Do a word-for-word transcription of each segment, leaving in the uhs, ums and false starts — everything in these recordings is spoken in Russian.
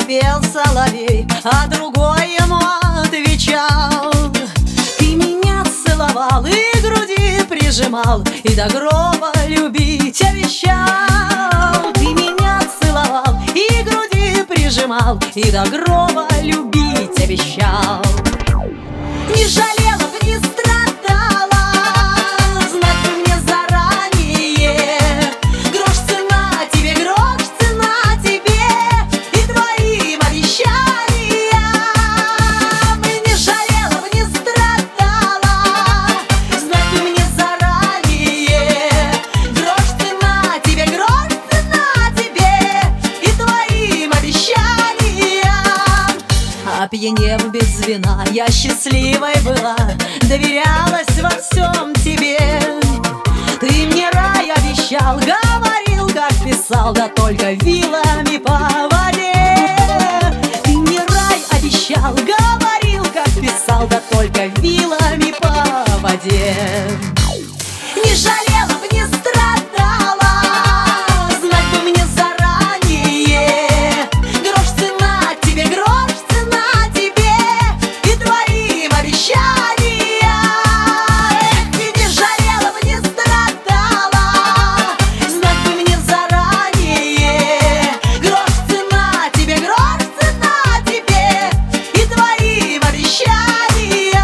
пел соловей, а другой ему отвечал. Ты меня целовал и к груди прижимал, и до гроба любить обещал. Ты меня целовал и к груди прижимал, и до гроба любить обещал. Не жалела бы, не страдала, знать бы мне заранее. Грош цена тебе, грош цена тебе и твоим обещаниям. Не жалела бы, не страдала, знать бы мне заранее. Грош цена тебе, грош цена тебе и твоим обещаниям. Опьянев без вина, я счастливой была, доверялась во всем тебе. Ты мне рай обещал, говорил, как писал, да только вилами по воде. Ты мне рай обещал, говорил, как писал, да только вилами по воде. Не жалела бы, не страдала, знать бы мне заранее. Грош цена тебе, грош цена тебе и твоим обещаниям. Эх, не жалела бы, не страдала, знать бы мне заранее. Грош цена тебе, грош цена тебе и твоим обещаниям.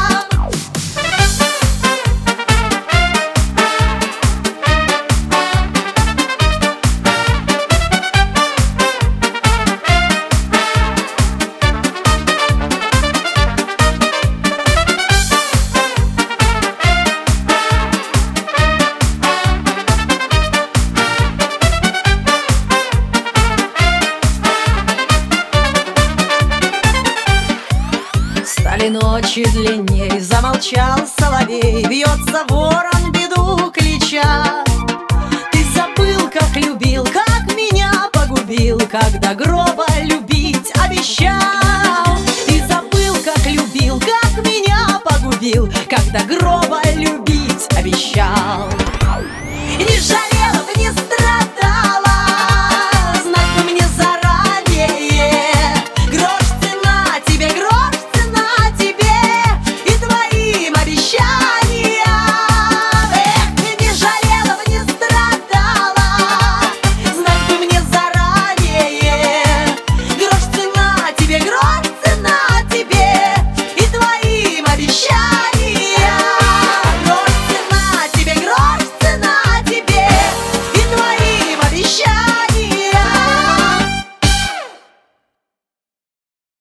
Стали ночи длинней, замолчал соловей, бьется ворон, беду клича. Ты забыл, как любил, как меня погубил, как до гроба